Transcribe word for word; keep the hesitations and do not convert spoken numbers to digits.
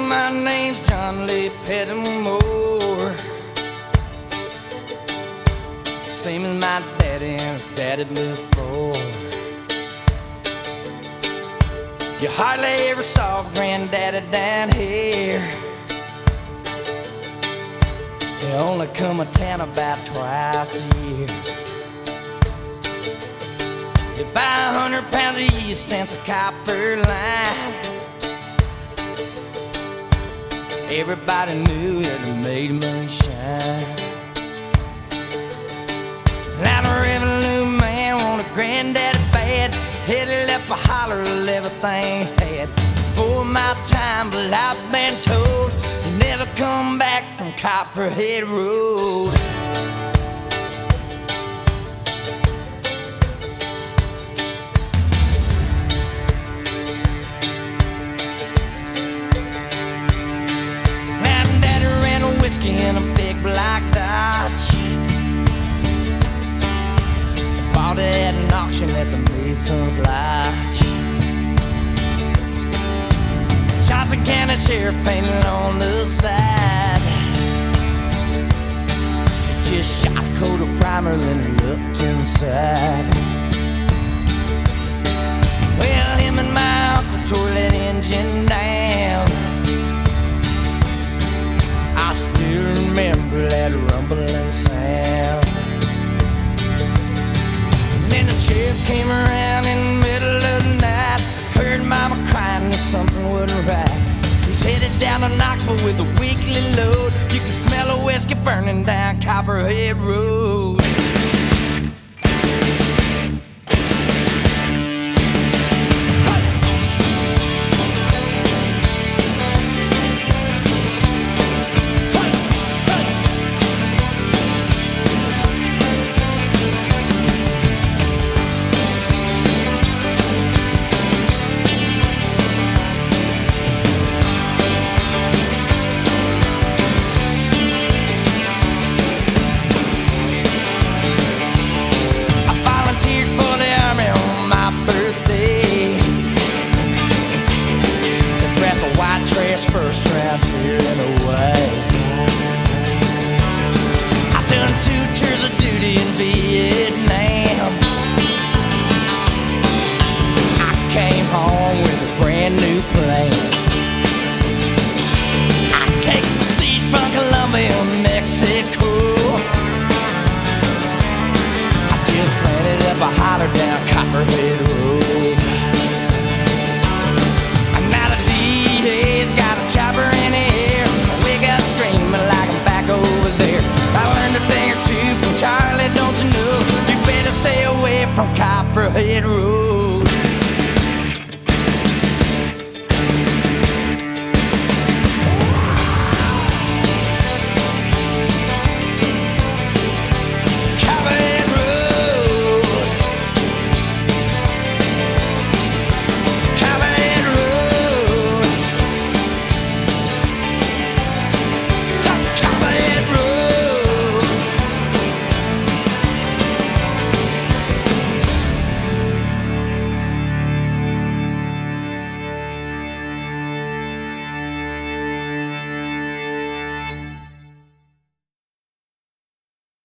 my name's John Lee Pettimore, same as my daddy and his daddy before. You hardly ever saw Granddaddy down here. They only come to town about twice a year. You buy a hundred pounds of yeast and some copper line. Everybody knew that it made moonshine. Now the revenue man wanted Granddaddy bad. Headed up a holler of everything he had. For my time, but I've been told you never come back from Copperhead Road. Now Daddy ran a whiskey in a big black Dodge. Bought it at an auction at the Mason's Lodge. Johnson County Sheriff painted on the side. Just shot a coat of primer, then looked inside. Well, him and my uncle tore that engine down. I still remember that rumbling sound. And then the sheriff came around in the middle of the night. Heard Mama crying that something wasn't right. He's headed down to Knoxville with a weekly load. You can smell a whiskey burning down Copperhead Road. First round here and away. I done two tours of duty in Vietnam. I came home with a brand new plane. I take the seat from Colombia, Mexico. I just planted up a holler down Copperhead